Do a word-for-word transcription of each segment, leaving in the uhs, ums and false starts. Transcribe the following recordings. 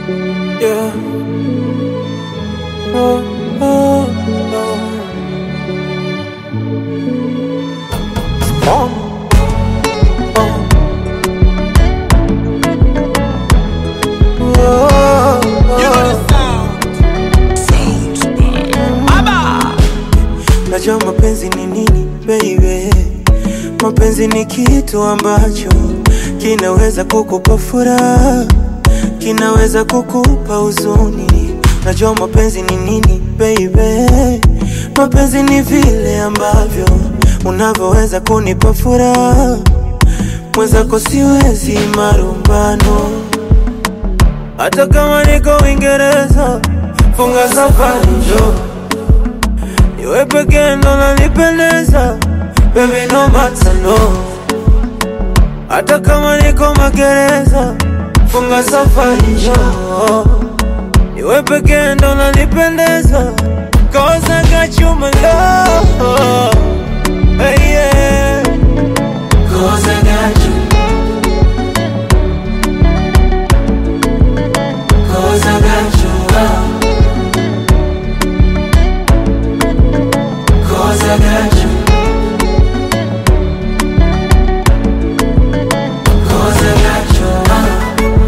Yeah. Oh, oh, oh. Oh, oh. Oh, You know oh. the sound. Sounds by Baba. Najua mapenzi ni nini baby. Mapenzi ni kitu ambacho kinaweza kukupa furaha, kinaweza kukupa huzuni. Najua mapenzi ni nini baby. Mapenzi ni vile ambavyo unavyoweza kunipa furaha. Mwenzako siwezi marumbano. Hata kama niko Uingereza, funga safari njoo. Niwe pekee ndo nanipendeza, baby no matter no. Hata kama niko magereza, funga safari njoo. Niwe pekee ndo nanipendeza, cause I got you my love. Hey, yeah. Cause I got you. Cause I got you love. Cause I got you. Cause I got you love.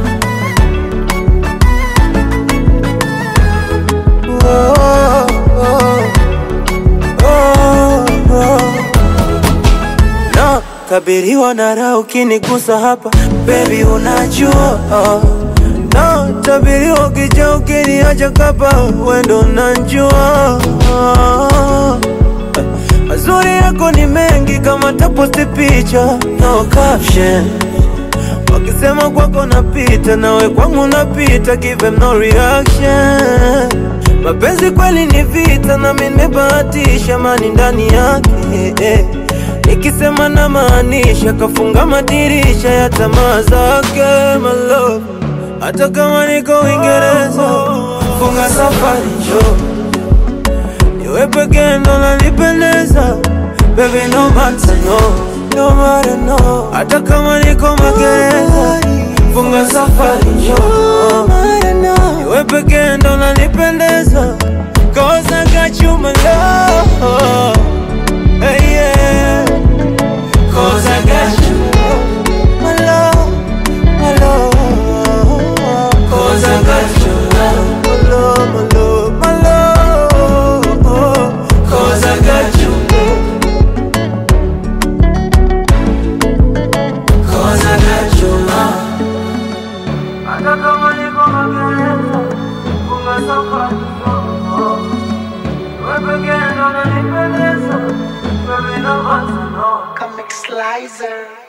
Oh, oh, oh, oh. No, kabiriwa na raha ukinigusa hapa, baby unajua. Oh. No, tabiriwa ukija ukiniacha kapa, wendo unajua. Oh. Mazuri yako ni mengi kama taposti picha, no caption. Wakisema kwako napita, nawe kwangu napita, give them no reaction. Mapenzi kweli ni vita na mimi nimebahatisha mani ndani yake, eh. Nikisema na maanisha, kafunga madirisha ya tamaa zake, my love. Hata kama niko Uingereza, funga safari njoo. Niwe pekee ndo nanipendeza, baby no matter no. No matter no. Hata kama niko magereza, funga safari njoo. Niwe pekee ndo nanipendeza, cause I got you my love. Hey, yeah. Cause I got you my love, my love. Cause I got you love, my love, my love, my love. Cause I got you. Cause I got you love. Hata kama niko magereza, funga safari njoo. Wewe pekee ndo unanipendeza, baby no matter no. Comic Slicer.